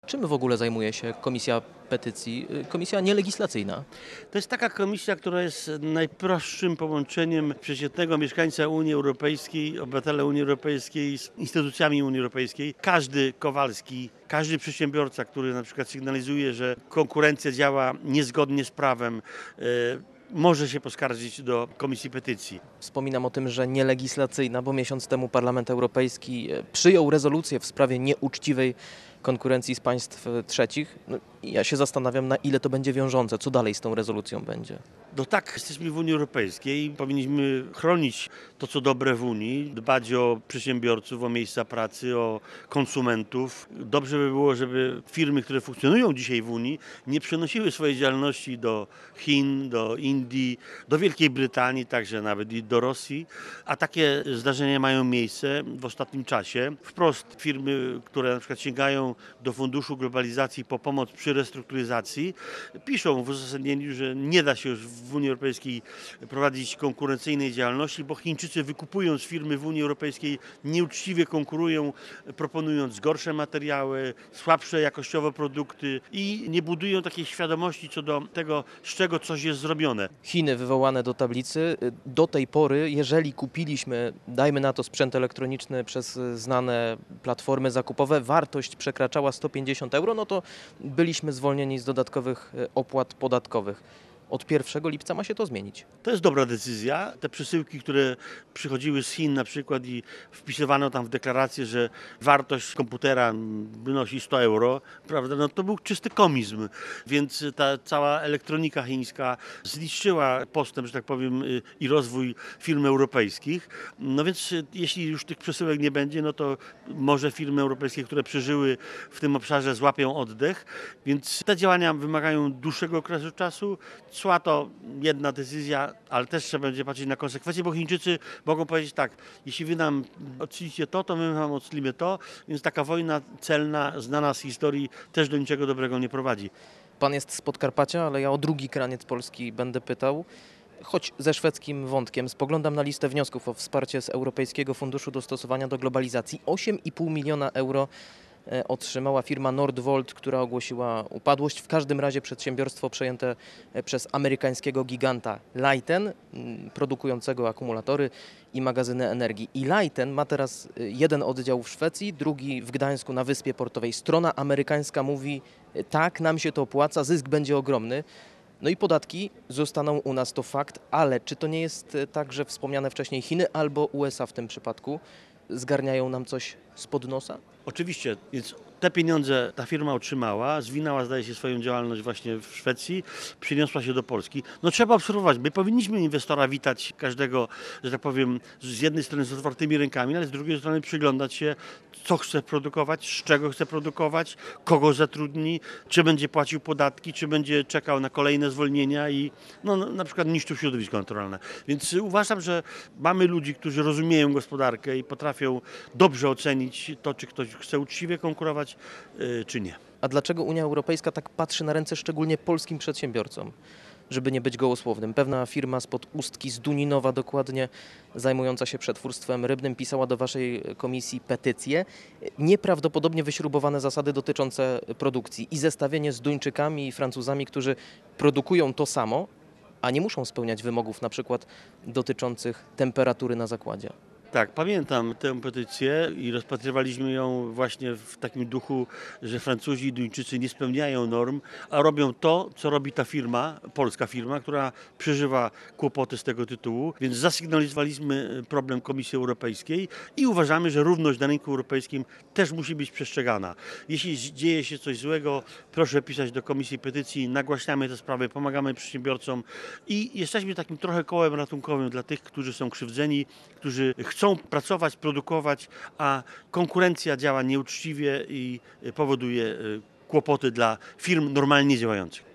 Czym w ogóle zajmuje się Komisja Petycji, komisja nielegislacyjna? To jest taka komisja, która jest najprostszym połączeniem przeciętnego mieszkańca Unii Europejskiej, obywatela Unii Europejskiej z instytucjami Unii Europejskiej. Każdy Kowalski, każdy przedsiębiorca, który na przykład sygnalizuje, że konkurencja działa niezgodnie z prawem, może się poskarżyć do Komisji Petycji. Wspominam o tym, że nielegislacyjna, bo miesiąc temu Parlament Europejski przyjął rezolucję w sprawie nieuczciwej konkurencji z państw trzecich. No, i ja się zastanawiam, na ile to będzie wiążące, co dalej z tą rezolucją będzie. No tak, jesteśmy w Unii Europejskiej, powinniśmy chronić to, co dobre w Unii, dbać o przedsiębiorców, o miejsca pracy, o konsumentów. Dobrze by było, żeby firmy, które funkcjonują dzisiaj w Unii, nie przenosiły swojej działalności do Chin, do Indii, do Wielkiej Brytanii, także nawet i do Rosji, a takie zdarzenia mają miejsce w ostatnim czasie. Wprost firmy, które na przykład sięgają do Funduszu Globalizacji po pomoc przy restrukturyzacji, piszą w uzasadnieniu, że nie da się już w Unii Europejskiej prowadzić konkurencyjnej działalności, bo Chińczycy wykupując firmy w Unii Europejskiej nieuczciwie konkurują, proponując gorsze materiały, słabsze jakościowo produkty i nie budują takiej świadomości co do tego, z czego coś jest zrobione. Chiny wywołane do tablicy. Do tej pory, jeżeli kupiliśmy, dajmy na to sprzęt elektroniczny przez znane platformy zakupowe, wartość przekraczała 150 euro, no to byliśmy zwolnieni z dodatkowych opłat podatkowych. Od 1 lipca ma się to zmienić. To jest dobra decyzja. Te przesyłki, które przychodziły z Chin na przykład i wpisywano tam w deklarację, że wartość komputera wynosi 100 euro, prawda? No to był czysty komizm, więc ta cała elektronika chińska zniszczyła postęp, że tak powiem, i rozwój firm europejskich. No więc jeśli już tych przesyłek nie będzie, no to może firmy europejskie, które przeżyły w tym obszarze, złapią oddech, więc te działania wymagają dłuższego okresu czasu. Cła to jedna decyzja, ale też trzeba będzie patrzeć na konsekwencje, bo Chińczycy mogą powiedzieć tak, jeśli wy nam odcilicie to my wam odclimy to, więc taka wojna celna, znana z historii, też do niczego dobrego nie prowadzi. Pan jest z Podkarpacia, ale ja o drugi kraniec Polski będę pytał. Choć ze szwedzkim wątkiem, spoglądam na listę wniosków o wsparcie z Europejskiego Funduszu Dostosowania do Globalizacji. 8,5 miliona euro otrzymała firma Nordvolt, która ogłosiła upadłość. W każdym razie przedsiębiorstwo przejęte przez amerykańskiego giganta Leiten, produkującego akumulatory i magazyny energii. I Leiten ma teraz jeden oddział w Szwecji, drugi w Gdańsku na Wyspie Portowej. Strona amerykańska mówi, tak, nam się to opłaca, zysk będzie ogromny. No i podatki zostaną u nas, to fakt, ale czy to nie jest tak, że wspomniane wcześniej Chiny albo USA w tym przypadku zgarniają nam coś spod nosa? Oczywiście, więc te pieniądze ta firma otrzymała, zwinęła zdaje się swoją działalność właśnie w Szwecji, przyniosła się do Polski. No trzeba obserwować, my powinniśmy inwestora witać każdego, że tak powiem, z jednej strony z otwartymi rękami, ale z drugiej strony przyglądać się, co chce produkować, z czego chce produkować, kogo zatrudni, czy będzie płacił podatki, czy będzie czekał na kolejne zwolnienia i no, na przykład niszczył środowisko naturalne. Więc uważam, że mamy ludzi, którzy rozumieją gospodarkę i potrafią dobrze ocenić to, czy ktoś chce uczciwie konkurować, czy nie. A dlaczego Unia Europejska tak patrzy na ręce szczególnie polskim przedsiębiorcom? Żeby nie być gołosłownym. Pewna firma spod Ustki, z Duninowa dokładnie, zajmująca się przetwórstwem rybnym, pisała do waszej komisji petycję. Nieprawdopodobnie wyśrubowane zasady dotyczące produkcji i zestawienie z Duńczykami i Francuzami, którzy produkują to samo, a nie muszą spełniać wymogów na przykład dotyczących temperatury na zakładzie. Tak, pamiętam tę petycję i rozpatrywaliśmy ją właśnie w takim duchu, że Francuzi i Duńczycy nie spełniają norm, a robią to, co robi ta firma, polska firma, która przeżywa kłopoty z tego tytułu, więc zasygnalizowaliśmy problem Komisji Europejskiej i uważamy, że równość na rynku europejskim też musi być przestrzegana. Jeśli dzieje się coś złego, proszę pisać do Komisji Petycji, nagłaśniamy te sprawy, pomagamy przedsiębiorcom i jesteśmy takim trochę kołem ratunkowym dla tych, którzy są krzywdzeni, którzy chcą pracować, produkować, a konkurencja działa nieuczciwie i powoduje kłopoty dla firm normalnie działających.